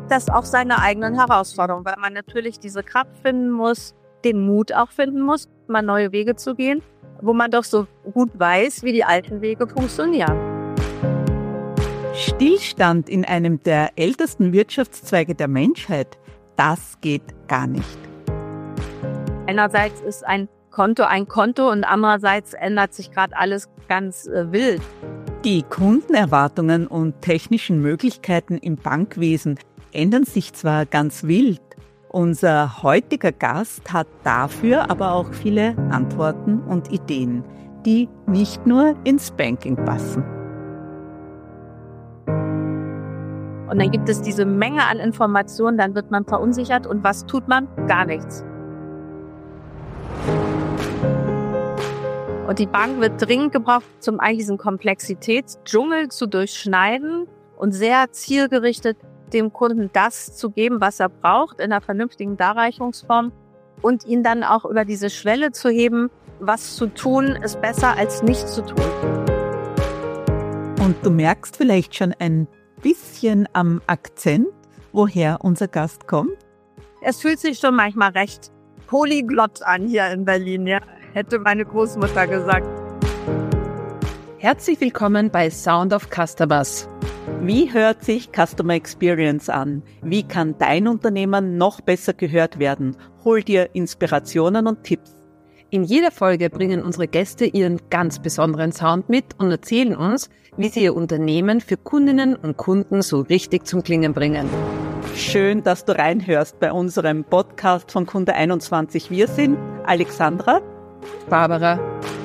das auch seine eigenen Herausforderungen, weil man natürlich diese Kraft finden muss, den Mut auch finden muss, mal neue Wege zu gehen, wo man doch so gut weiß, wie die alten Wege funktionieren. Stillstand in einem der ältesten Wirtschaftszweige der Menschheit, das geht gar nicht. Einerseits ist ein Konto und andererseits ändert sich gerade alles ganz wild. Die Kundenerwartungen und technischen Möglichkeiten im Bankwesen ändern sich zwar ganz wild, unser heutiger Gast hat dafür aber auch viele Antworten und Ideen, die nicht nur ins Banking passen. Und dann gibt es diese Menge an Informationen, dann wird man verunsichert und was tut man? Gar nichts. Und die Bank wird dringend gebraucht, um eigentlich diesen Komplexitätsdschungel zu durchschneiden und sehr zielgerichtet dem Kunden das zu geben, was er braucht, in einer vernünftigen Darreichungsform und ihn dann auch über diese Schwelle zu heben, was zu tun ist besser als nichts zu tun. Und du merkst vielleicht schon ein bisschen am Akzent, woher unser Gast kommt? Es fühlt sich schon manchmal recht polyglott an hier in Berlin, ja, hätte meine Großmutter gesagt. Herzlich willkommen bei Sound of Customers. Wie hört sich Customer Experience an? Wie kann dein Unternehmen noch besser gehört werden? Hol dir Inspirationen und Tipps. In jeder Folge bringen unsere Gäste ihren ganz besonderen Sound mit und erzählen uns, wie sie ihr Unternehmen für Kundinnen und Kunden so richtig zum Klingen bringen. Schön, dass du reinhörst bei unserem Podcast von Kunde 21. Wir sind Alexandra, Barbara.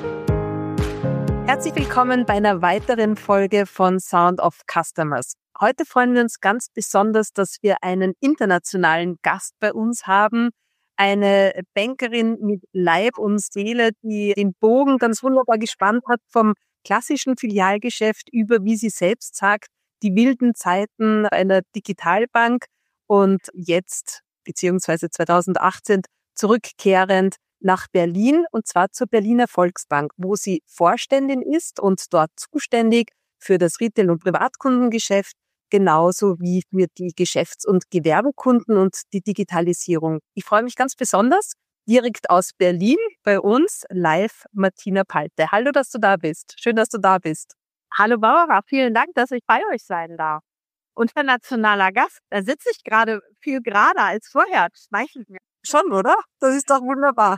Herzlich willkommen bei einer weiteren Folge von Sound of Customers. Heute freuen wir uns ganz besonders, dass wir einen internationalen Gast bei uns haben. Eine Bankerin mit Leib und Seele, die den Bogen ganz wunderbar gespannt hat vom klassischen Filialgeschäft über, wie sie selbst sagt, die wilden Zeiten einer Digitalbank und jetzt, beziehungsweise 2018, zurückkehrend nach Berlin und zwar zur Berliner Volksbank, wo sie Vorständin ist und dort zuständig für das Retail- und Privatkundengeschäft, genauso wie für die Geschäfts- und Gewerbekunden und die Digitalisierung. Ich freue mich ganz besonders, direkt aus Berlin bei uns live Martina Palte. Hallo, dass du da bist. Schön, dass du da bist. Hallo Barbara, vielen Dank, dass ich bei euch sein darf. Internationaler Gast, da sitze ich gerade viel gerader als vorher. Das schmeichelt mir. Schon, oder? Das ist doch wunderbar.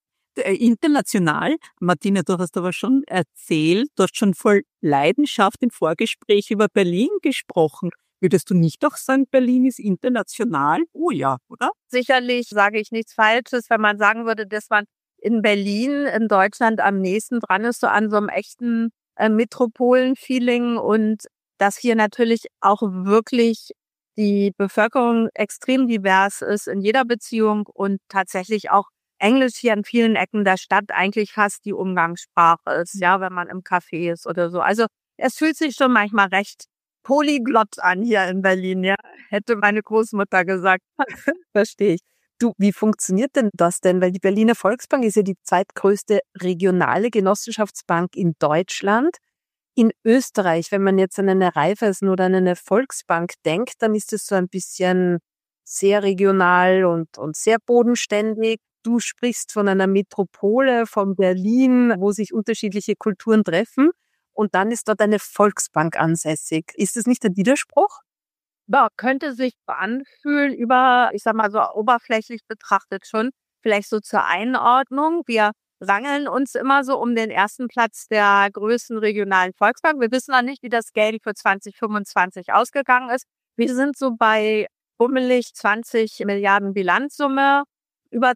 International, Martina, du hast aber schon erzählt, du hast schon voll Leidenschaft im Vorgespräch über Berlin gesprochen. Würdest du nicht doch sagen, Berlin ist international? Oh ja, oder? Sicherlich sage ich nichts Falsches, wenn man sagen würde, dass man in Berlin, in Deutschland am nächsten dran ist, so an so einem echten Metropolen-Feeling und dass hier natürlich auch wirklich die Bevölkerung extrem divers ist in jeder Beziehung und tatsächlich auch Englisch hier an vielen Ecken der Stadt eigentlich fast die Umgangssprache ist, ja, wenn man im Café ist oder so. Also es fühlt sich schon manchmal recht polyglott an hier in Berlin, ja, hätte meine Großmutter gesagt. Verstehe ich. Du, wie funktioniert denn das denn? Weil die Berliner Volksbank ist ja die zweitgrößte regionale Genossenschaftsbank in Deutschland. In Österreich, wenn man jetzt an eine Raiffeisen oder an eine Volksbank denkt, dann ist es so ein bisschen sehr regional und sehr bodenständig. Du sprichst von einer Metropole, von Berlin, wo sich unterschiedliche Kulturen treffen. Und dann ist dort eine Volksbank ansässig. Ist das nicht ein Widerspruch? Ja, könnte sich anfühlen ich sag mal so oberflächlich betrachtet schon, vielleicht so zur Einordnung. Wir rangeln uns immer so um den ersten Platz der größten regionalen Volksbank. Wir wissen noch nicht, wie das Geld für 2025 ausgegangen ist. Wir sind so bei bummelig 20 Milliarden Bilanzsumme, über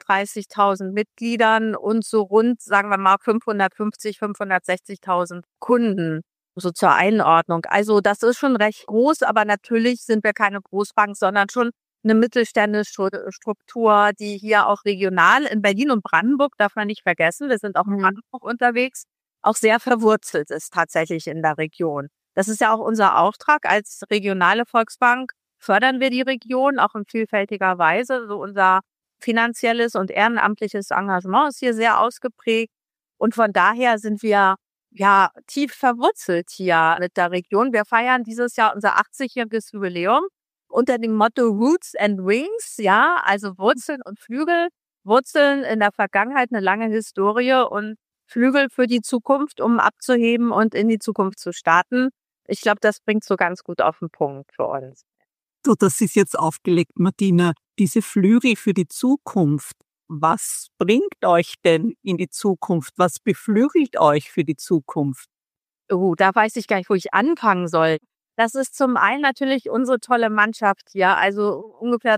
230.000 Mitgliedern und so rund, sagen wir mal, 560.000 Kunden, so zur Einordnung. Also das ist schon recht groß, aber natürlich sind wir keine Großbank, sondern schon eine mittelständische Struktur, die hier auch regional in Berlin und Brandenburg, darf man nicht vergessen, wir sind auch in Brandenburg unterwegs, auch sehr verwurzelt ist tatsächlich in der Region. Das ist ja auch unser Auftrag als regionale Volksbank. Fördern wir die Region auch in vielfältiger Weise. So unser finanzielles und ehrenamtliches Engagement ist hier sehr ausgeprägt. Und von daher sind wir ja tief verwurzelt hier mit der Region. Wir feiern dieses Jahr unser 80-jähriges Jubiläum. unter dem Motto Roots and Wings, ja, also Wurzeln und Flügel. Wurzeln in der Vergangenheit, eine lange Historie und Flügel für die Zukunft, um abzuheben und in die Zukunft zu starten. Ich glaube, das bringt so ganz gut auf den Punkt für uns. So, das ist jetzt aufgelegt, Martina. Diese Flügel für die Zukunft, was bringt euch denn in die Zukunft? Was beflügelt euch für die Zukunft? Da weiß ich gar nicht, wo ich anfangen soll. Das ist zum einen natürlich unsere tolle Mannschaft hier, also ungefähr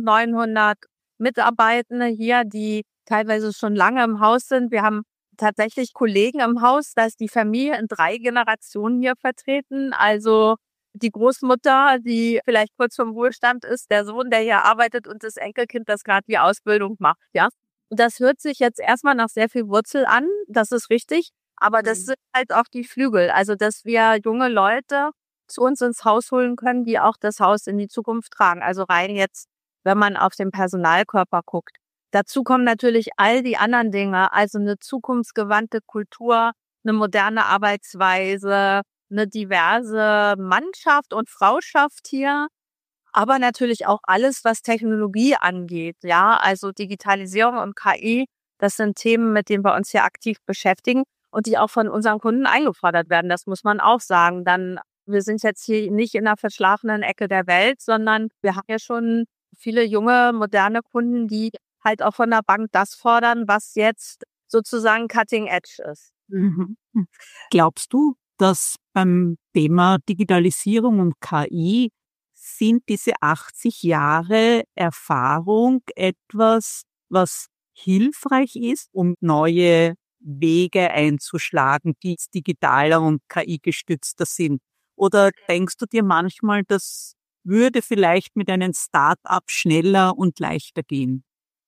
1900 Mitarbeitende hier, die teilweise schon lange im Haus sind. Wir haben tatsächlich Kollegen im Haus, da ist die Familie in 3 Generationen hier vertreten. Also die Großmutter, die vielleicht kurz vorm Ruhestand ist, der Sohn, der hier arbeitet und das Enkelkind, das gerade die Ausbildung macht, ja. Und das hört sich jetzt erstmal nach sehr viel Wurzel an, das ist richtig, aber das sind halt auch die Flügel, also dass wir junge Leute zu uns ins Haus holen können, die auch das Haus in die Zukunft tragen. Also rein jetzt, wenn man auf den Personalkörper guckt. Dazu kommen natürlich all die anderen Dinge, also eine zukunftsgewandte Kultur, eine moderne Arbeitsweise, eine diverse Mannschaft und Frauschaft hier, aber natürlich auch alles, was Technologie angeht. Ja, also Digitalisierung und KI, das sind Themen, mit denen wir uns hier aktiv beschäftigen und die auch von unseren Kunden eingefordert werden. Das muss man auch sagen. Wir sind jetzt hier nicht in einer verschlafenen Ecke der Welt, sondern wir haben ja schon viele junge, moderne Kunden, die halt auch von der Bank das fordern, was jetzt sozusagen Cutting Edge ist. Mhm. Glaubst du, dass beim Thema Digitalisierung und KI sind diese 80 Jahre Erfahrung etwas, was hilfreich ist, um neue Wege einzuschlagen, die jetzt digitaler und KI-gestützter sind? Oder denkst du dir manchmal, das würde vielleicht mit einem Start-up schneller und leichter gehen?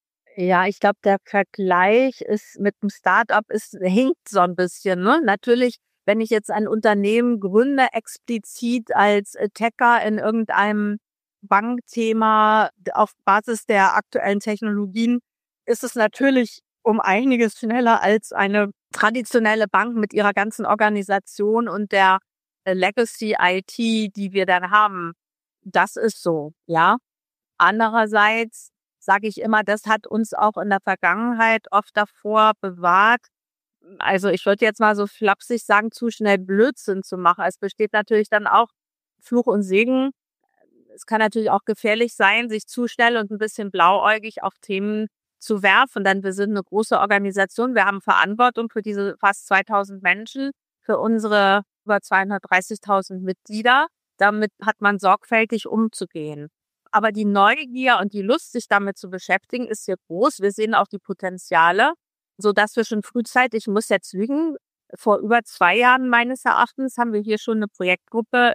Ja, ich glaube, der Vergleich ist mit dem Start-up hinkt so ein bisschen, ne? Natürlich, wenn ich jetzt ein Unternehmen gründe, explizit als Attacker in irgendeinem Bankthema auf Basis der aktuellen Technologien, ist es natürlich um einiges schneller als eine traditionelle Bank mit ihrer ganzen Organisation und der Legacy IT, die wir dann haben. Das ist so, ja. Andererseits sage ich immer, das hat uns auch in der Vergangenheit oft davor bewahrt, also ich würde jetzt mal so flapsig sagen, zu schnell Blödsinn zu machen. Es besteht natürlich dann auch Fluch und Segen. Es kann natürlich auch gefährlich sein, sich zu schnell und ein bisschen blauäugig auf Themen zu werfen. Denn wir sind eine große Organisation. Wir haben Verantwortung für diese fast 2000 Menschen, für unsere über 230.000 Mitglieder. Damit hat man sorgfältig umzugehen. Aber die Neugier und die Lust, sich damit zu beschäftigen, ist hier groß. Wir sehen auch die Potenziale, so dass wir schon frühzeitig, ich muss jetzt lügen, vor über 2 Jahren meines Erachtens haben wir hier schon eine Projektgruppe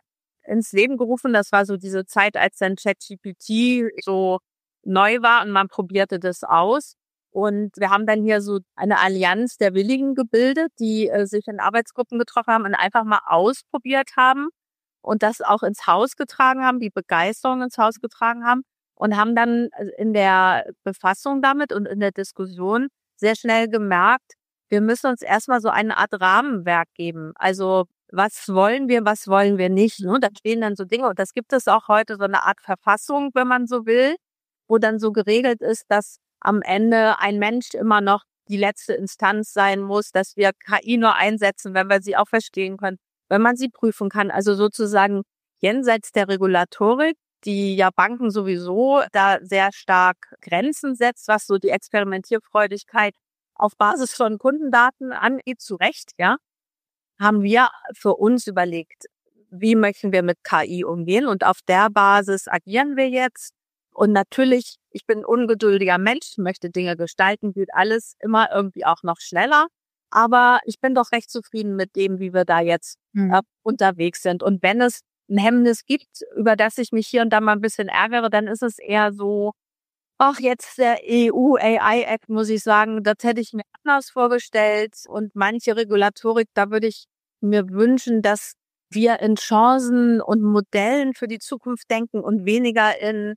ins Leben gerufen. Das war so diese Zeit, als dann ChatGPT so neu war und man probierte das aus. Und wir haben dann hier so eine Allianz der Willigen gebildet, die sich in Arbeitsgruppen getroffen haben und einfach mal ausprobiert haben und das auch ins Haus getragen haben, die Begeisterung ins Haus getragen haben und haben dann in der Befassung damit und in der Diskussion sehr schnell gemerkt, wir müssen uns erstmal so eine Art Rahmenwerk geben. Also was wollen wir nicht? Ne? Da stehen dann so Dinge und das gibt es auch heute, so eine Art Verfassung, wenn man so will, wo dann so geregelt ist, dass am Ende ein Mensch immer noch die letzte Instanz sein muss, dass wir KI nur einsetzen, wenn wir sie auch verstehen können, wenn man sie prüfen kann. Also sozusagen jenseits der Regulatorik, die ja Banken sowieso da sehr stark Grenzen setzt, was so die Experimentierfreudigkeit auf Basis von Kundendaten angeht, zu Recht, ja, haben wir für uns überlegt, wie möchten wir mit KI umgehen und auf der Basis agieren wir jetzt. Und natürlich, ich bin ein ungeduldiger Mensch, möchte Dinge gestalten, geht alles immer irgendwie auch noch schneller. Aber ich bin doch recht zufrieden mit dem, wie wir da jetzt unterwegs sind. Und wenn es ein Hemmnis gibt, über das ich mich hier und da mal ein bisschen ärgere, dann ist es eher so, ach, jetzt der EU AI Act, muss ich sagen, das hätte ich mir anders vorgestellt. Und manche Regulatorik, da würde ich mir wünschen, dass wir in Chancen und Modellen für die Zukunft denken und weniger in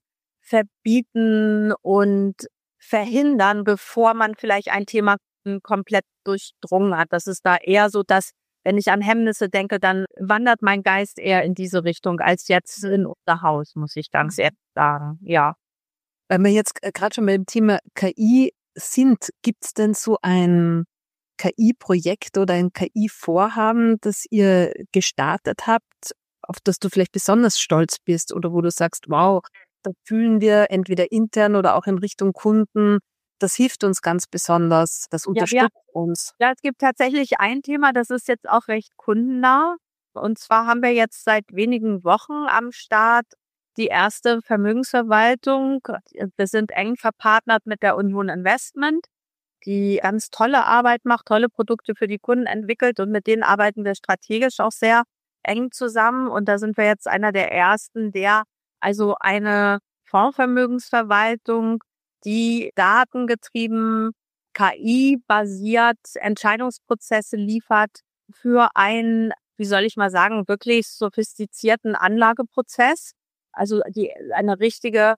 Verbieten und Verhindern, bevor man vielleicht ein Thema komplett durchdrungen hat. Das ist da eher so, dass wenn ich an Hemmnisse denke, dann wandert mein Geist eher in diese Richtung als jetzt in unser Haus, muss ich ganz ehrlich sagen. Ja. Weil wir jetzt gerade schon beim Thema KI sind, gibt es denn so ein KI-Projekt oder ein KI-Vorhaben, das ihr gestartet habt, auf das du vielleicht besonders stolz bist oder wo du sagst, wow, da fühlen wir entweder intern oder auch in Richtung Kunden, das hilft uns ganz besonders, das unterstützt uns. Ja, es gibt tatsächlich ein Thema, das ist jetzt auch recht kundennah. Und zwar haben wir jetzt seit wenigen Wochen am Start die erste Vermögensverwaltung. Wir sind eng verpartnert mit der Union Investment, die ganz tolle Arbeit macht, tolle Produkte für die Kunden entwickelt und mit denen arbeiten wir strategisch auch sehr eng zusammen. Und da sind wir jetzt einer der ersten, der also eine Fondsvermögensverwaltung, die datengetrieben, KI-basiert Entscheidungsprozesse liefert für einen, wie soll ich mal sagen, wirklich sophistizierten Anlageprozess. Also eine richtige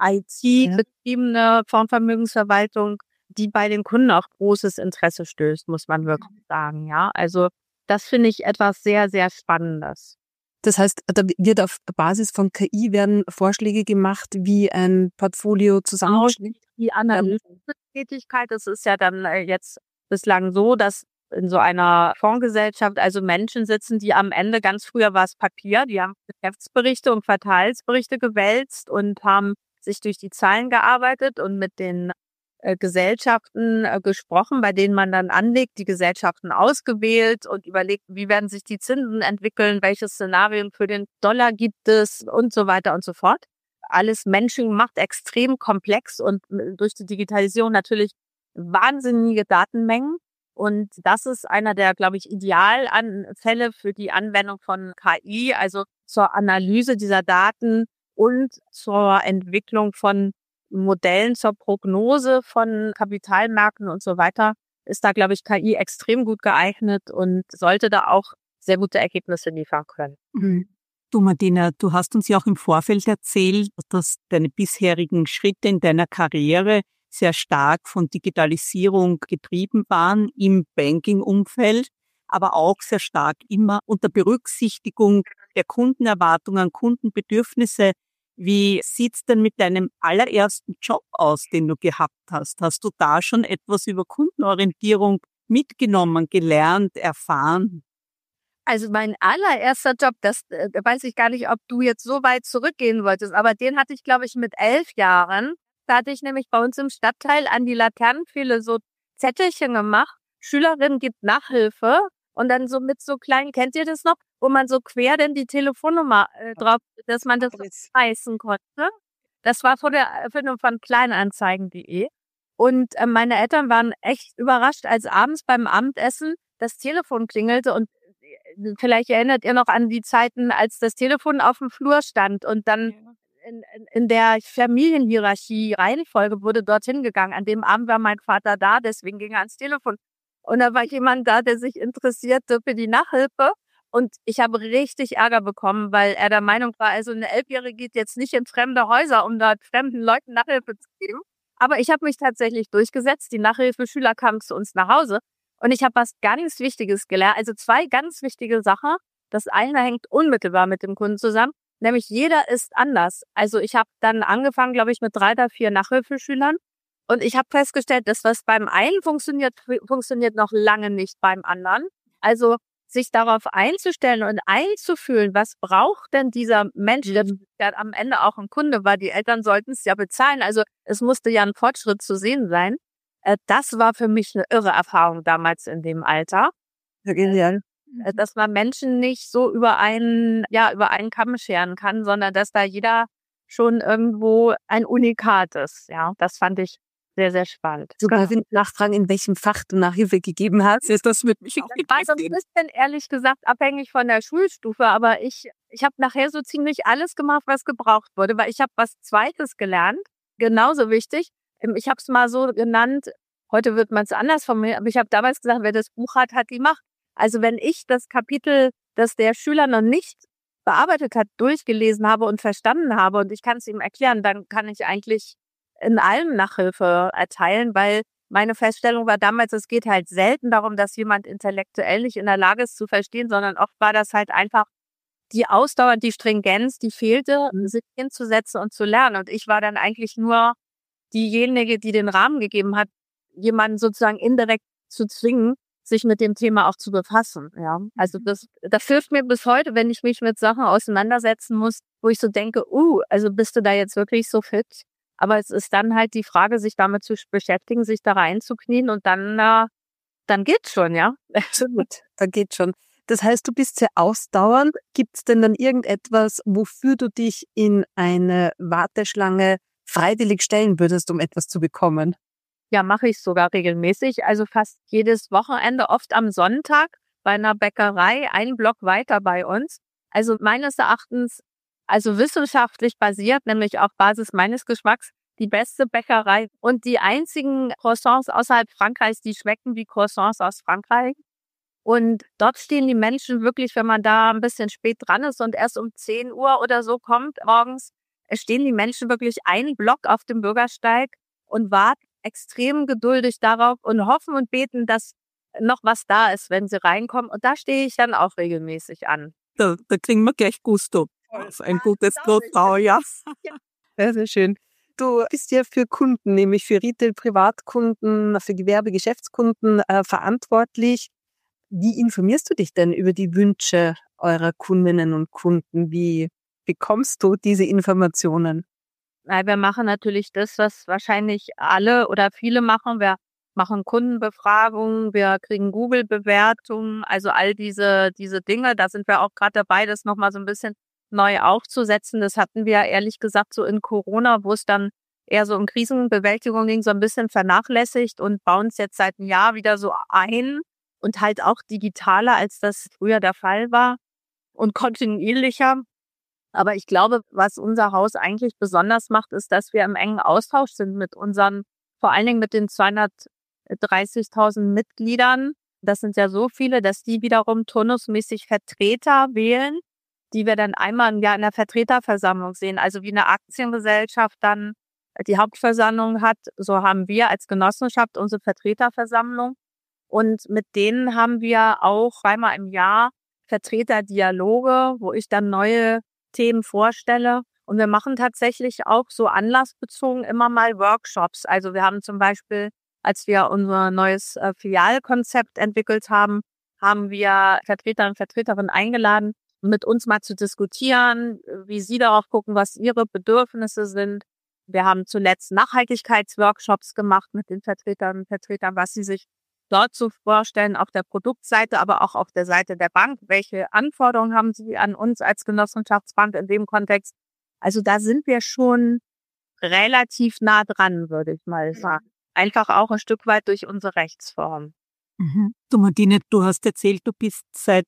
IT-getriebene Fondsvermögensverwaltung, die bei den Kunden auch großes Interesse stößt, muss man wirklich sagen. Ja, also das finde ich etwas sehr, sehr Spannendes. Das heißt, da wird auf Basis von KI werden Vorschläge gemacht, wie ein Portfolio zusammengestellt. Die Analysetätigkeit, das ist ja dann jetzt bislang so, dass in so einer Fondsgesellschaft also Menschen sitzen, die am Ende, ganz früher war es Papier, die haben Geschäftsberichte und Quartalsberichte gewälzt und haben sich durch die Zahlen gearbeitet und mit den Gesellschaften gesprochen, bei denen man dann anlegt, die Gesellschaften ausgewählt und überlegt, wie werden sich die Zinsen entwickeln, welche Szenarien für den Dollar gibt es und so weiter und so fort. Alles menschengemacht, extrem komplex und durch die Digitalisierung natürlich wahnsinnige Datenmengen. Und das ist einer der, glaube ich, Idealfälle für die Anwendung von KI, also zur Analyse dieser Daten und zur Entwicklung von Modellen zur Prognose von Kapitalmärkten und so weiter, ist da, glaube ich, KI extrem gut geeignet und sollte da auch sehr gute Ergebnisse liefern können. Du, Martina, du hast uns ja auch im Vorfeld erzählt, dass deine bisherigen Schritte in deiner Karriere sehr stark von Digitalisierung getrieben waren im Banking-Umfeld, aber auch sehr stark immer unter Berücksichtigung der Kundenerwartungen, Kundenbedürfnisse. Wie sieht's denn mit deinem allerersten Job aus, den du gehabt hast? Hast du da schon etwas über Kundenorientierung mitgenommen, gelernt, erfahren? Also mein allererster Job, das weiß ich gar nicht, ob du jetzt so weit zurückgehen wolltest, aber den hatte ich, glaube ich, mit 11 Jahren. Da hatte ich nämlich bei uns im Stadtteil an die Laternenpfähle so Zettelchen gemacht. Schülerin gibt Nachhilfe und dann so mit so kleinen, kennt ihr das noch, wo man so quer denn die Telefonnummer drauf, dass man das reißen konnte. Das war vor der Erfindung von Kleinanzeigen.de. Und meine Eltern waren echt überrascht, als abends beim Abendessen das Telefon klingelte und vielleicht erinnert ihr noch an die Zeiten, als das Telefon auf dem Flur stand und dann in der Familienhierarchie Reihenfolge wurde dorthin gegangen. An dem Abend war mein Vater da, deswegen ging er ans Telefon. Und da war jemand da, der sich interessierte für die Nachhilfe. Und ich habe richtig Ärger bekommen, weil er der Meinung war, also eine 11-Jährige geht jetzt nicht in fremde Häuser, um dort fremden Leuten Nachhilfe zu geben. Aber ich habe mich tatsächlich durchgesetzt. Die Nachhilfeschüler kamen zu uns nach Hause. Und ich habe was ganz Wichtiges gelernt. Also 2 ganz wichtige Sachen. Das eine hängt unmittelbar mit dem Kunden zusammen. Nämlich jeder ist anders. Also ich habe dann angefangen, glaube ich, mit 3 oder 4 Nachhilfeschülern. Und ich habe festgestellt, dass was beim einen funktioniert, funktioniert noch lange nicht beim anderen. Also sich darauf einzustellen und einzufühlen, was braucht denn dieser Mensch, der am Ende auch ein Kunde war. Die Eltern sollten es ja bezahlen. Also es musste ja ein Fortschritt zu sehen sein. Das war für mich eine irre Erfahrung damals in dem Alter. Ja, genial. Dass man Menschen nicht so über einen Kamm scheren kann, sondern dass da jeder schon irgendwo ein Unikat ist. Ja, das fand ich sehr, sehr spannend. Sogar wenn nachfragen, in welchem Fach du Nachhilfe gegeben hast, das wird mich auch interessieren. Das war so ein bisschen, ehrlich gesagt, abhängig von der Schulstufe, aber ich habe nachher so ziemlich alles gemacht, was gebraucht wurde, weil ich habe was Zweites gelernt, genauso wichtig. Ich habe es mal so genannt, heute wird man es anders formulieren, aber ich habe damals gesagt, wer das Buch hat, hat die Macht. Also wenn ich das Kapitel, das der Schüler noch nicht bearbeitet hat, durchgelesen habe und verstanden habe und ich kann es ihm erklären, dann kann ich eigentlich in allem Nachhilfe erteilen, weil meine Feststellung war damals, es geht halt selten darum, dass jemand intellektuell nicht in der Lage ist zu verstehen, sondern oft war das halt einfach die Ausdauer, die Stringenz, die fehlte, sich hinzusetzen und zu lernen. Und ich war dann eigentlich nur diejenige, die den Rahmen gegeben hat, jemanden sozusagen indirekt zu zwingen, sich mit dem Thema auch zu befassen. Ja, also das hilft mir bis heute, wenn ich mich mit Sachen auseinandersetzen muss, wo ich so denke, also bist du da jetzt wirklich so fit? Aber es ist dann halt die Frage, sich damit zu beschäftigen, sich da reinzuknien und dann geht's schon, ja. Absolut, dann geht's schon. Das heißt, du bist sehr ausdauernd. Gibt's denn dann irgendetwas, wofür du dich in eine Warteschlange freiwillig stellen würdest, um etwas zu bekommen? Ja, mache ich sogar regelmäßig. Also fast jedes Wochenende, oft am Sonntag bei einer Bäckerei, einen Block weiter bei uns. Also meines Erachtens, also wissenschaftlich basiert, nämlich auf Basis meines Geschmacks, die beste Bäckerei. Und die einzigen Croissants außerhalb Frankreichs, die schmecken wie Croissants aus Frankreich. Und dort stehen die Menschen wirklich, wenn man da ein bisschen spät dran ist und erst um 10 Uhr oder so kommt morgens, stehen die Menschen wirklich einen Block auf dem Bürgersteig und warten extrem geduldig darauf und hoffen und beten, dass noch was da ist, wenn sie reinkommen. Und da stehe ich dann auch regelmäßig an. Da kriegen wir gleich Gusto. Das ist ein gutes Croissant, ja. Sehr, sehr schön. Du bist ja für Kunden, nämlich für Retail-Privatkunden, für Gewerbe-Geschäftskunden verantwortlich. Wie informierst du dich denn über die Wünsche eurer Kundinnen und Kunden? Wie bekommst du diese Informationen? Wir machen natürlich das, was wahrscheinlich alle oder viele machen. Wir machen Kundenbefragungen, wir kriegen Google-Bewertungen, also all diese Dinge. Da sind wir auch gerade dabei, das nochmal so ein bisschen neu aufzusetzen. Das hatten wir ehrlich gesagt so in Corona, wo es dann eher so um Krisenbewältigung ging, so ein bisschen vernachlässigt und bauen es jetzt seit einem Jahr wieder so ein und halt auch digitaler, als das früher der Fall war und kontinuierlicher. Aber ich glaube, was unser Haus eigentlich besonders macht, ist, dass wir im engen Austausch sind mit unseren, vor allen Dingen mit den 230.000 Mitgliedern. Das sind ja so viele, dass die wiederum turnusmäßig Vertreter wählen, die wir dann einmal im Jahr in der Vertreterversammlung sehen. Also wie eine Aktiengesellschaft dann die Hauptversammlung hat, so haben wir als Genossenschaft unsere Vertreterversammlung. Und mit denen haben wir auch einmal im Jahr Vertreterdialoge, wo ich dann neue Themen vorstelle. Und wir machen tatsächlich auch so anlassbezogen immer mal Workshops. Also wir haben zum Beispiel, als wir unser neues Filialkonzept entwickelt haben, haben wir Vertreter und Vertreterinnen eingeladen, mit uns mal zu diskutieren, wie sie darauf gucken, was ihre Bedürfnisse sind. Wir haben zuletzt Nachhaltigkeitsworkshops gemacht mit den Vertreterinnen und Vertretern, was sie sich dort zu vorstellen, auf der Produktseite, aber auch auf der Seite der Bank. Welche Anforderungen haben Sie an uns als Genossenschaftsbank in dem Kontext? Also da sind wir schon relativ nah dran, würde ich mal sagen. Einfach auch ein Stück weit durch unsere Rechtsform. Du Martine, du hast erzählt, du bist seit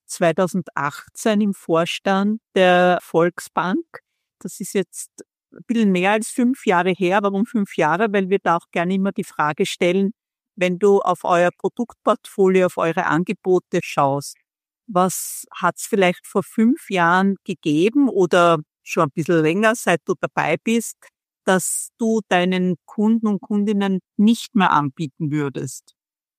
2018 im Vorstand der Volksbank. Das ist jetzt ein bisschen mehr als 5 Jahre her. Warum 5 Jahre? Weil wir da auch gerne immer die Frage stellen, wenn du auf euer Produktportfolio, auf eure Angebote schaust, was hat es vielleicht vor 5 Jahren gegeben oder schon ein bisschen länger, seit du dabei bist, dass du deinen Kunden und Kundinnen nicht mehr anbieten würdest?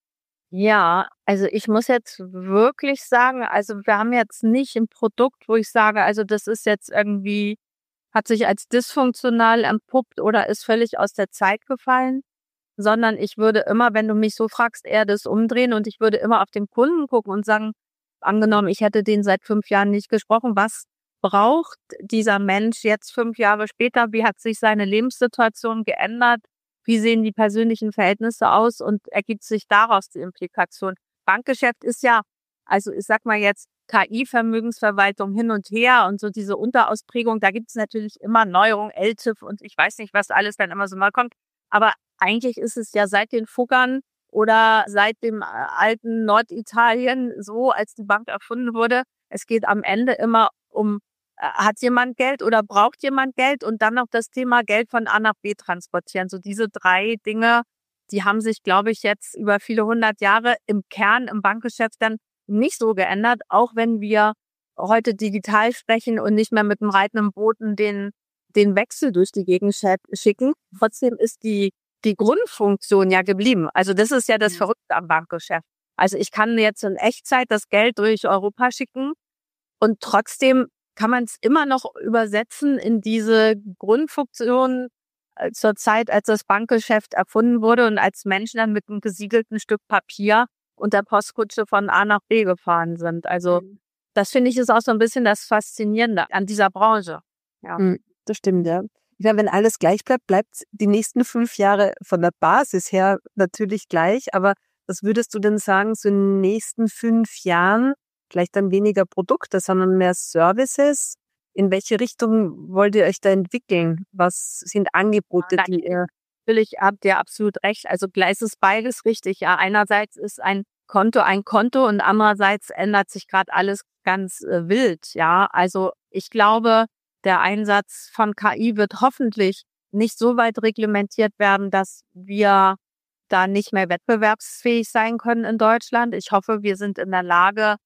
Ja, also ich muss jetzt wirklich sagen, also wir haben jetzt nicht ein Produkt, wo ich sage, also das ist jetzt irgendwie, hat sich als dysfunktional entpuppt oder ist völlig aus der Zeit gefallen, sondern ich würde immer, wenn du mich so fragst, eher das umdrehen und ich würde immer auf den Kunden gucken und sagen, angenommen, ich hätte den seit 5 Jahren nicht gesprochen, was braucht dieser Mensch jetzt 5 Jahre später? Wie hat sich seine Lebenssituation geändert? Wie sehen die persönlichen Verhältnisse aus und ergibt sich daraus die Implikation? Bankgeschäft ist ja, also ich sag mal jetzt KI-Vermögensverwaltung hin und her und so diese Unterausprägung, da gibt es natürlich immer Neuerungen, LTIF und ich weiß nicht, was alles dann immer so mal kommt. Aber eigentlich ist es ja seit den Fuggern oder seit dem alten Norditalien so, als die Bank erfunden wurde. Es geht am Ende immer um, hat jemand Geld oder braucht jemand Geld? Und dann noch das Thema Geld von A nach B transportieren. So diese 3 Dinge, die haben sich, glaube ich, jetzt über viele 100 Jahre im Kern im Bankgeschäft dann nicht so geändert, auch wenn wir heute digital sprechen und nicht mehr mit einem reitenden Boten den Wechsel durch die Gegend schicken. Trotzdem ist die die Grundfunktion ja geblieben. Also das ist ja das Verrückte am Bankgeschäft. Also ich kann jetzt in Echtzeit das Geld durch Europa schicken und trotzdem kann man es immer noch übersetzen in diese Grundfunktion zur Zeit, als das Bankgeschäft erfunden wurde und als Menschen dann mit einem gesiegelten Stück Papier und der Postkutsche von A nach B gefahren sind. Also das finde ich ist auch so ein bisschen das Faszinierende an dieser Branche. Ja. Das stimmt, ja. Ich meine, wenn alles gleich bleibt, bleibt die nächsten 5 Jahre von der Basis her natürlich gleich. Aber was würdest du denn sagen, so in den nächsten 5 Jahren, vielleicht dann weniger Produkte, sondern mehr Services? In welche Richtung wollt ihr euch da entwickeln? Was sind Angebote, die ihr... Natürlich habt ihr absolut recht. Also es ist beides richtig. Ja, einerseits ist ein Konto und andererseits ändert sich gerade alles ganz wild. Ja, also ich glaube, der Einsatz von KI wird hoffentlich nicht so weit reglementiert werden, dass wir da nicht mehr wettbewerbsfähig sein können in Deutschland. Ich hoffe, wir sind in der Lage,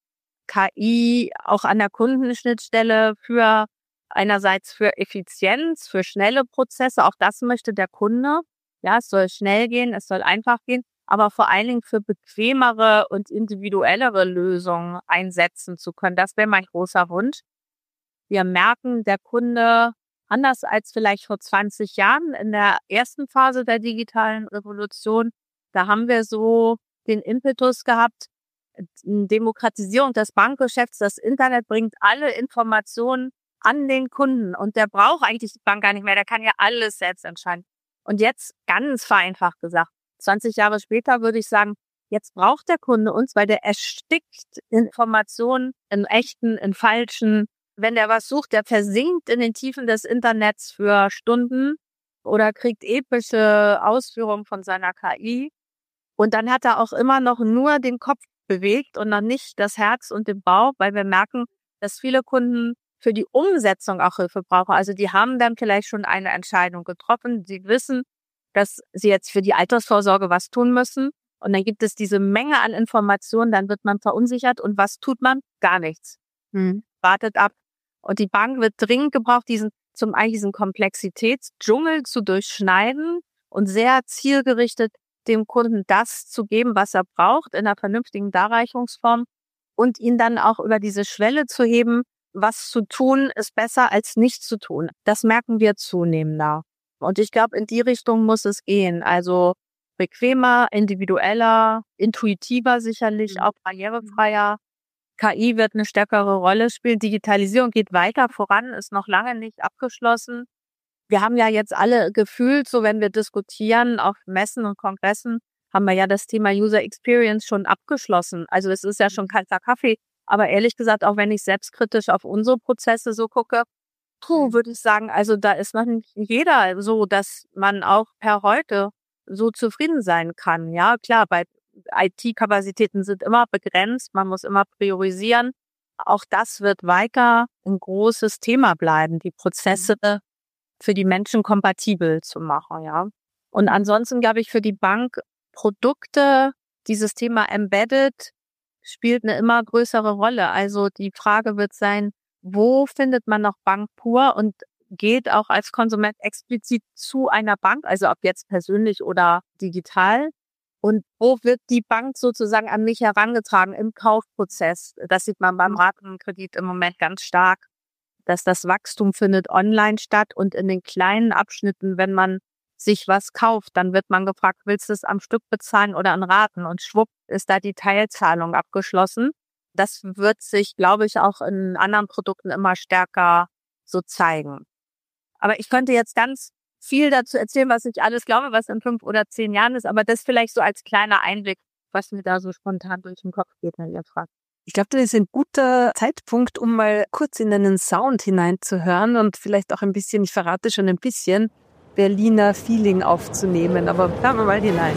KI auch an der Kundenschnittstelle einerseits für Effizienz, für schnelle Prozesse, auch das möchte der Kunde. Ja, es soll schnell gehen, es soll einfach gehen, aber vor allen Dingen für bequemere und individuellere Lösungen einsetzen zu können. Das wäre mein großer Wunsch. Wir merken, der Kunde, anders als vielleicht vor 20 Jahren in der ersten Phase der digitalen Revolution, da haben wir so den Impetus gehabt, Demokratisierung des Bankgeschäfts, das Internet bringt alle Informationen an den Kunden und der braucht eigentlich die Bank gar nicht mehr, der kann ja alles selbst entscheiden. Und jetzt ganz vereinfacht gesagt, 20 Jahre später würde ich sagen, jetzt braucht der Kunde uns, weil der erstickt Informationen in echten, in falschen. Wenn der was sucht, der versinkt in den Tiefen des Internets für Stunden oder kriegt epische Ausführungen von seiner KI. Und dann hat er auch immer noch nur den Kopf bewegt und noch nicht das Herz und den Bauch, weil wir merken, dass viele Kunden für die Umsetzung auch Hilfe brauchen. Also die haben dann vielleicht schon eine Entscheidung getroffen. Sie wissen, dass sie jetzt für die Altersvorsorge was tun müssen. Und dann gibt es diese Menge an Informationen, dann wird man verunsichert. Und was tut man? Gar nichts. Wartet ab. Und die Bank wird dringend gebraucht, diesen Komplexitätsdschungel zu durchschneiden und sehr zielgerichtet dem Kunden das zu geben, was er braucht, in einer vernünftigen Darreichungsform und ihn dann auch über diese Schwelle zu heben, was zu tun ist besser als nichts zu tun. Das merken wir zunehmender. Und ich glaube, in die Richtung muss es gehen. Also bequemer, individueller, intuitiver sicherlich, auch barrierefreier. KI wird eine stärkere Rolle spielen. Digitalisierung geht weiter voran, ist noch lange nicht abgeschlossen. Wir haben ja jetzt alle gefühlt, so wenn wir diskutieren auf Messen und Kongressen, haben wir ja das Thema User Experience schon abgeschlossen. Also es ist ja schon kalter Kaffee. Aber ehrlich gesagt, auch wenn ich selbstkritisch auf unsere Prozesse so gucke, würde ich sagen, also da ist noch nicht jeder so, dass man auch per heute so zufrieden sein kann. Ja, klar, bei IT-Kapazitäten sind immer begrenzt, man muss immer priorisieren. Auch das wird weiter ein großes Thema bleiben, die Prozesse für die Menschen kompatibel zu machen, ja. Und ansonsten glaube ich für die Bank Produkte, dieses Thema Embedded spielt eine immer größere Rolle. Also die Frage wird sein, wo findet man noch Bank pur und geht auch als Konsument explizit zu einer Bank, also ob jetzt persönlich oder digital. Und wo wird die Bank sozusagen an mich herangetragen im Kaufprozess? Das sieht man beim Ratenkredit im Moment ganz stark, dass das Wachstum findet online statt und in den kleinen Abschnitten, wenn man sich was kauft, dann wird man gefragt, willst du es am Stück bezahlen oder an Raten? Und schwupp ist da die Teilzahlung abgeschlossen. Das wird sich, glaube ich, auch in anderen Produkten immer stärker so zeigen. Aber ich könnte jetzt ganz viel dazu erzählen, was ich alles glaube, was in 5 oder 10 Jahren ist. Aber das vielleicht so als kleiner Einblick, was mir da so spontan durch den Kopf geht, wenn ihr fragt. Ich glaube, das ist ein guter Zeitpunkt, um mal kurz in einen Sound hineinzuhören und vielleicht auch ein bisschen, ich verrate schon ein bisschen, Berliner Feeling aufzunehmen. Aber hören wir mal hinein.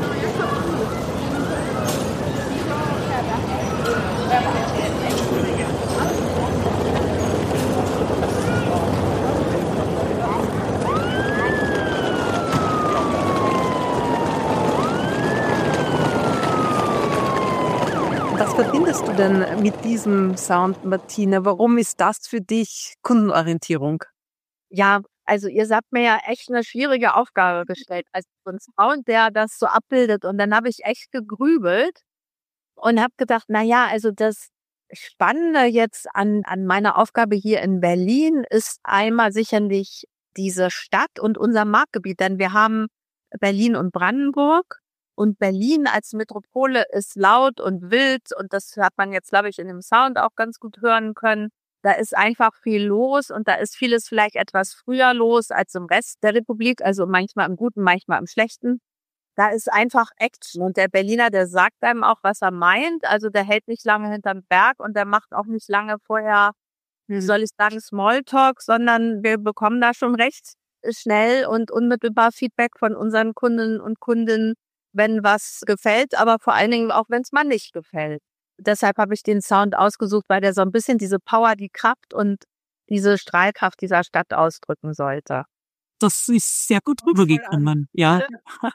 Was verbindest du denn mit diesem Sound, Martina? Warum ist das für dich Kundenorientierung? Ja, Also ihr habt mir ja echt eine schwierige Aufgabe gestellt. Also so ein Sound, der das so abbildet. Und dann habe ich echt gegrübelt und habe gedacht, na ja, also das Spannende jetzt an meiner Aufgabe hier in Berlin ist einmal sicherlich diese Stadt und unser Marktgebiet. Denn wir haben Berlin und Brandenburg. Und Berlin als Metropole ist laut und wild. Und das hat man jetzt, glaube ich, in dem Sound auch ganz gut hören können. Da ist einfach viel los und da ist vieles vielleicht etwas früher los als im Rest der Republik. Also manchmal im Guten, manchmal im Schlechten. Da ist einfach Action. Und der Berliner, der sagt einem auch, was er meint. Also der hält nicht lange hinterm Berg und der macht auch nicht lange vorher, wie soll ich sagen, Smalltalk, sondern wir bekommen da schon recht schnell und unmittelbar Feedback von unseren Kundinnen und Kunden, wenn was gefällt, aber vor allen Dingen auch, wenn es mal nicht gefällt. Deshalb habe ich den Sound ausgesucht, weil der so ein bisschen diese Power, die Kraft und diese Strahlkraft dieser Stadt ausdrücken sollte. Das ist sehr gut rübergekommen, ja.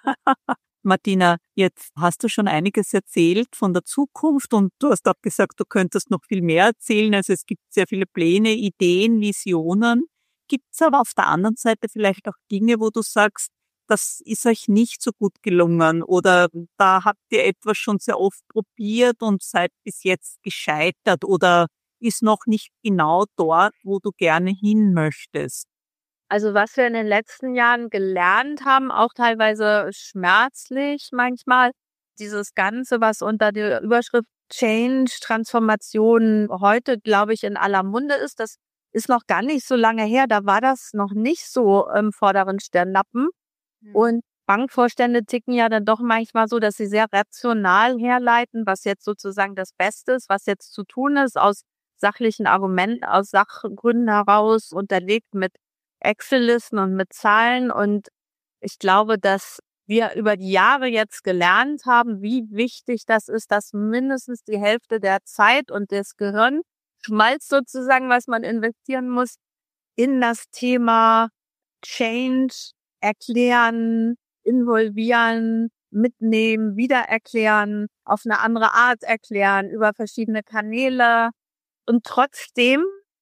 Martina, jetzt hast du schon einiges erzählt von der Zukunft und du hast auch gesagt, du könntest noch viel mehr erzählen. Also es gibt sehr viele Pläne, Ideen, Visionen. Gibt es aber auf der anderen Seite vielleicht auch Dinge, wo du sagst, das ist euch nicht so gut gelungen oder da habt ihr etwas schon sehr oft probiert und seid bis jetzt gescheitert oder ist noch nicht genau dort, wo du gerne hin möchtest? Also was wir in den letzten Jahren gelernt haben, auch teilweise schmerzlich manchmal, dieses Ganze, was unter der Überschrift Change, Transformation heute, glaube ich, in aller Munde ist, das ist noch gar nicht so lange her. Da war das noch nicht so im vorderen Stirnlappen. Und Bankvorstände ticken ja dann doch manchmal so, dass sie sehr rational herleiten, was jetzt sozusagen das Beste ist, was jetzt zu tun ist, aus sachlichen Argumenten, aus Sachgründen heraus, unterlegt mit Excel-Listen und mit Zahlen. Und ich glaube, dass wir über die Jahre jetzt gelernt haben, wie wichtig das ist, dass mindestens die Hälfte der Zeit und des Gehirnschmalz sozusagen, was man investieren muss, in das Thema Change, erklären, involvieren, mitnehmen, wiedererklären, auf eine andere Art erklären, über verschiedene Kanäle. Und trotzdem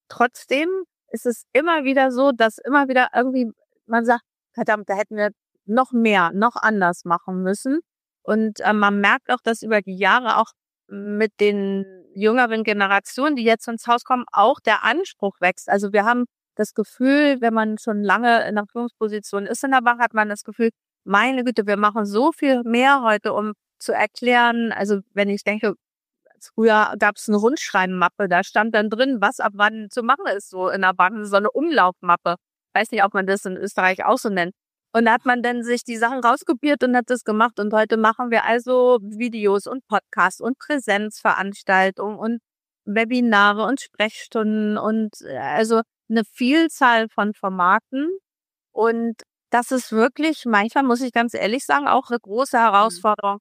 ist es immer wieder so, dass immer wieder irgendwie man sagt, verdammt, da hätten wir noch mehr, noch anders machen müssen. Und man merkt auch, dass über die Jahre auch mit den jüngeren Generationen, die jetzt ins Haus kommen, auch der Anspruch wächst. Also wir haben das Gefühl, wenn man schon lange in einer Führungsposition ist in der Bank, hat man das Gefühl, meine Güte, wir machen so viel mehr heute, um zu erklären. Also wenn ich denke, früher gab es eine Rundschreibenmappe, da stand dann drin, was ab wann zu machen ist, so in der Bank, so eine Umlaufmappe. Weiß nicht, ob man das in Österreich auch so nennt. Und da hat man dann sich die Sachen rauskopiert und hat das gemacht. Und heute machen wir also Videos und Podcasts und Präsenzveranstaltungen und Webinare und Sprechstunden und also eine Vielzahl von Formaten. Und das ist wirklich, manchmal muss ich ganz ehrlich sagen, auch eine große Herausforderung,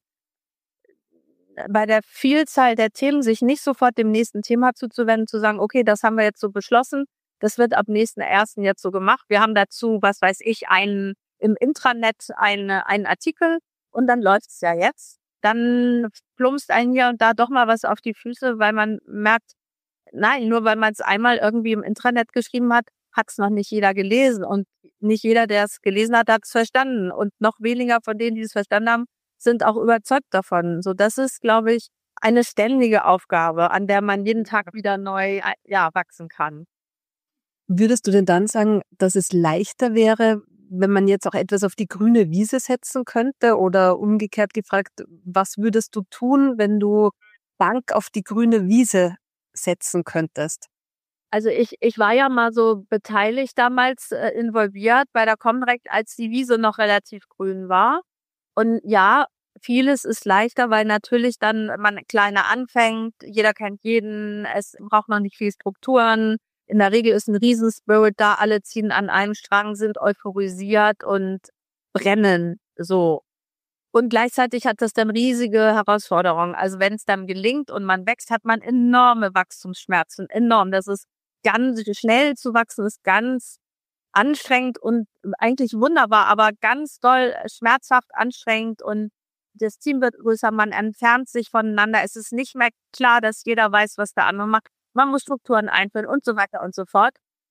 bei der Vielzahl der Themen sich nicht sofort dem nächsten Thema zuzuwenden, zu sagen, okay, das haben wir jetzt so beschlossen, das wird ab nächsten ersten jetzt so gemacht. Wir haben dazu, was weiß ich, im Intranet einen Artikel und dann läuft's ja jetzt. Dann plumpst einen hier und da doch mal was auf die Füße, weil man merkt, nein, nur weil man es einmal irgendwie im Intranet geschrieben hat, hat's noch nicht jeder gelesen. Und nicht jeder, der es gelesen hat, hat's verstanden. Und noch weniger von denen, die es verstanden haben, sind auch überzeugt davon. So, das ist, glaube ich, eine ständige Aufgabe, an der man jeden Tag wieder neu, wachsen kann. Würdest du denn dann sagen, dass es leichter wäre, wenn man jetzt auch etwas auf die grüne Wiese setzen könnte? Oder umgekehrt gefragt, was würdest du tun, wenn du Bank auf die grüne Wiese setzen könntest? Also ich war ja mal so beteiligt damals, involviert bei der Comdirect, als die Wiese noch relativ grün war. Und ja, vieles ist leichter, weil natürlich dann man kleiner anfängt, jeder kennt jeden, es braucht noch nicht viel Strukturen. In der Regel ist ein Riesenspirit da, alle ziehen an einem Strang, sind euphorisiert und brennen so. Und gleichzeitig hat das dann riesige Herausforderungen. Also wenn es dann gelingt und man wächst, hat man enorme Wachstumsschmerzen, enorm. Das ist ganz schnell zu wachsen, ist ganz anstrengend und eigentlich wunderbar, aber ganz doll schmerzhaft anstrengend und das Team wird größer, man entfernt sich voneinander. Es ist nicht mehr klar, dass jeder weiß, was der andere macht. Man muss Strukturen einführen und so weiter und so fort.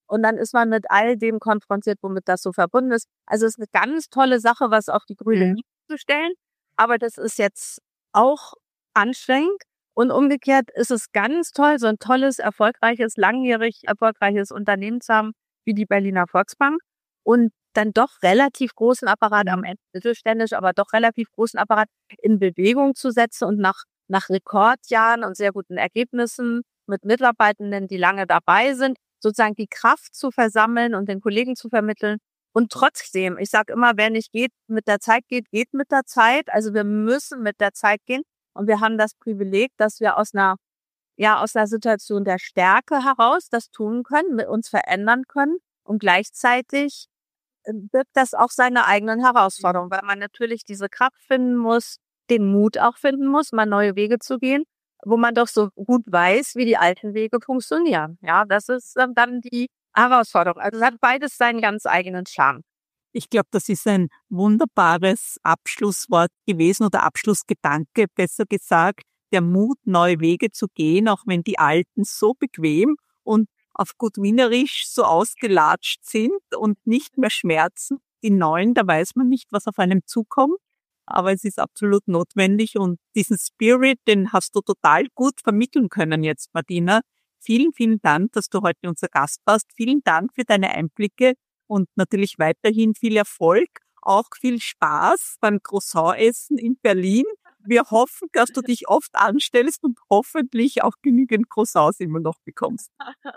Und dann ist man mit all dem konfrontiert, womit das so verbunden ist. Also es ist eine ganz tolle Sache, was auf die grüne Wiese zu stellen. Aber das ist jetzt auch anstrengend. Und umgekehrt ist es ganz toll, so ein tolles, erfolgreiches, langjährig erfolgreiches Unternehmen zu haben, wie die Berliner Volksbank. Und dann doch relativ großen Apparat, am Ende mittelständisch, aber doch relativ großen Apparat in Bewegung zu setzen und nach Rekordjahren und sehr guten Ergebnissen mit Mitarbeitenden, die lange dabei sind, sozusagen die Kraft zu versammeln und den Kollegen zu vermitteln. Und trotzdem, ich sage immer, wer nicht mit der Zeit geht, geht mit der Zeit. Also wir müssen mit der Zeit gehen. Und wir haben das Privileg, dass wir aus einer Situation der Stärke heraus das tun können, mit uns verändern können. Und gleichzeitig birgt das auch seine eigenen Herausforderungen, weil man natürlich diese Kraft finden muss, den Mut auch finden muss, mal neue Wege zu gehen, wo man doch so gut weiß, wie die alten Wege funktionieren. Ja, das ist dann die Herausforderung. Also es hat beides seinen ganz eigenen Charme. Ich glaube, das ist ein wunderbares Abschlusswort gewesen oder Abschlussgedanke, besser gesagt, der Mut, neue Wege zu gehen, auch wenn die alten so bequem und auf gut Wienerisch so ausgelatscht sind und nicht mehr schmerzen. Die neuen, da weiß man nicht, was auf einem zukommt, aber es ist absolut notwendig und diesen Spirit, den hast du total gut vermitteln können jetzt, Martina. Vielen, vielen Dank, dass du heute unser Gast warst. Vielen Dank für deine Einblicke und natürlich weiterhin viel Erfolg, auch viel Spaß beim Croissant-Essen in Berlin. Wir hoffen, dass du dich oft anstellst und hoffentlich auch genügend Croissants immer noch bekommst.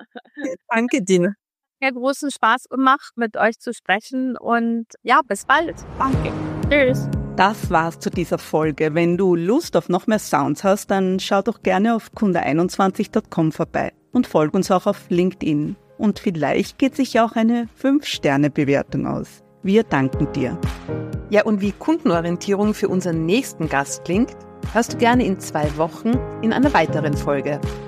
Danke, Dina. Ja, großen Spaß gemacht, mit euch zu sprechen und ja, bis bald. Danke. Tschüss. Das war's zu dieser Folge. Wenn du Lust auf noch mehr Sounds hast, dann schau doch gerne auf kunde21.com vorbei und folg uns auch auf LinkedIn. Und vielleicht geht sich auch eine 5-Sterne-Bewertung aus. Wir danken dir. Ja, und wie Kundenorientierung für unseren nächsten Gast klingt, hörst du gerne in 2 Wochen in einer weiteren Folge.